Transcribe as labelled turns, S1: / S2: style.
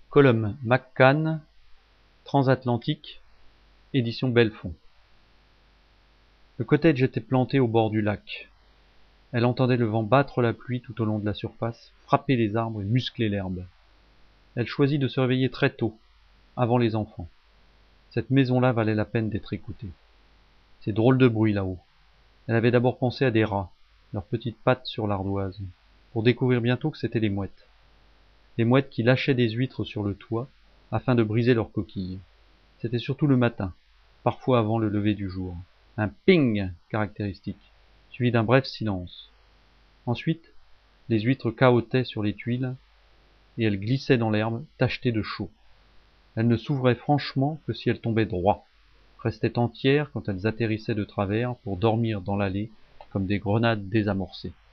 S1: Colum McCann, Transatlantique, édition Belfond. Le cottage était planté au bord du lac. Elle entendait le vent battre la pluie tout au long de la surface, frapper les arbres et muscler l'herbe. Elle choisit de se réveiller très tôt, avant les enfants. Cette maison-là valait la peine d'être écoutée. C'est drôle de bruit là-haut. Elle avait d'abord pensé à des rats, leurs petites pattes sur l'ardoise, pour découvrir bientôt que c'étaient les mouettes. Les mouettes qui lâchaient des huîtres sur le toit, afin de briser leurs coquilles. C'était surtout le matin, parfois avant le lever du jour. Un ping caractéristique, suivi d'un bref silence. Ensuite, les huîtres cahotaient sur les tuiles, et elles glissaient dans l'herbe, tachetées de chaud. Elles ne s'ouvraient franchement que si elles tombaient droit, restaient entières quand elles atterrissaient de travers pour dormir dans l'allée comme des grenades désamorcées.